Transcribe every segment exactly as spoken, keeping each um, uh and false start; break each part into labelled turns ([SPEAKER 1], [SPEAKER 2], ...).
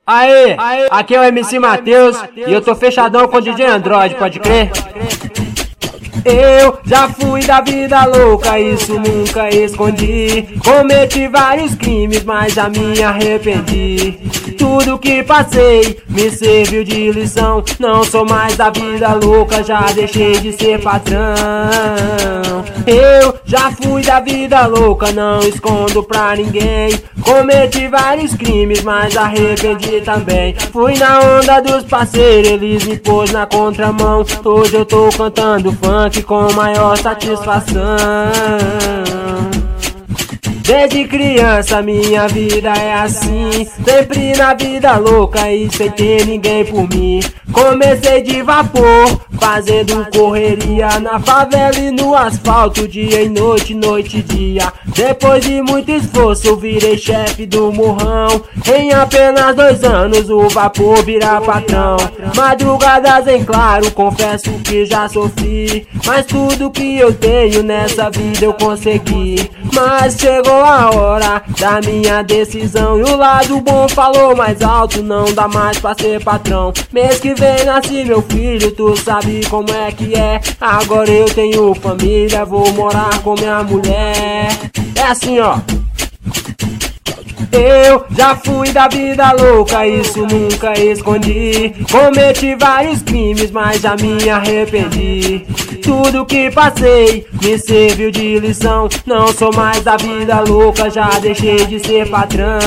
[SPEAKER 1] Aê, aqui é o M C Matheus e eu tô fechadão com o D J Android, pode crer? Eu já fui da vida louca, isso nunca escondi. Cometi vários crimes, mas já me arrependi. Tudo que passei me serviu de lição. Não sou mais da vida louca, já deixei de ser patrão. Eu já fui da vida louca, não escondo pra ninguém. Cometi vários crimes, mas arrependi também. Fui na onda dos parceiros, eles me pôs na contramão. Hoje eu tô cantando funk com maior satisfação. Desde criança minha vida é assim, sempre na vida louca e sem ter ninguém por mim. Comecei de vapor, fazendo correria na favela e no asfalto, dia e noite, noite e dia. Depois de muito esforço eu virei chefe do morrão. Em apenas dois anos o vapor vira patrão. Madrugadas em claro, confesso que já sofri, mas tudo que eu tenho nessa vida eu consegui. Mas chegou a hora da minha decisão e o lado bom falou mais alto, não dá mais pra ser patrão. Mês que vem nasce meu filho, tu sabe como é que é. Agora eu tenho família, vou morar com minha mulher. É assim ó. Eu já fui da vida louca, isso nunca escondi. Cometi vários crimes, mas já me arrependi. Tudo que passei me serviu de lição. Não sou mais da vida louca, já deixei de ser patrão.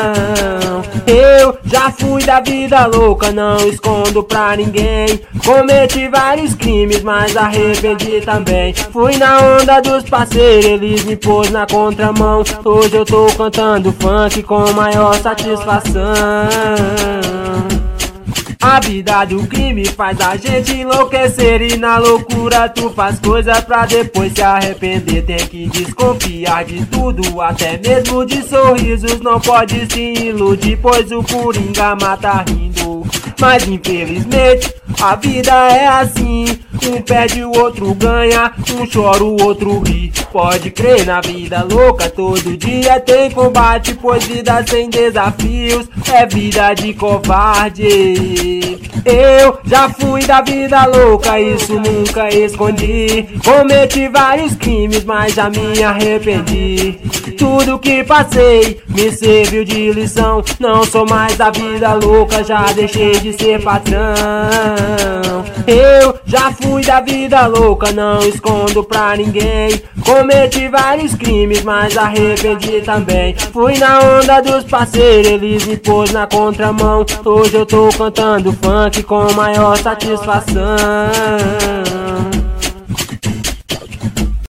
[SPEAKER 1] Eu já fui da vida louca, não escondo pra ninguém. Cometi vários crimes, mas arrependi também. Fui na onda dos parceiros, eles me pôs na contramão. Hoje eu tô cantando funk com maior satisfação. A vida do crime faz a gente enlouquecer e na loucura tu faz coisas pra depois se arrepender. Tem que desconfiar de tudo, até mesmo de sorrisos. Não pode se iludir, pois o coringa mata rindo. Mas infelizmente a vida é assim, um perde, o outro ganha, um chora, o outro ri. Pode crer, na vida louca todo dia tem combate, pois vida sem desafios é vida de covarde. Eu já fui da vida louca, isso nunca escondi. Cometi vários crimes, mas já me arrependi. Tudo que passei me serviu de lição. Não sou mais da vida louca, já deixei de ser patrão. Eu já fui da vida louca, não escondo pra ninguém. Cometi vários crimes, mas arrependi também. Fui na onda dos parceiros, eles me pôs na contramão. Hoje eu tô cantando funk com maior satisfação.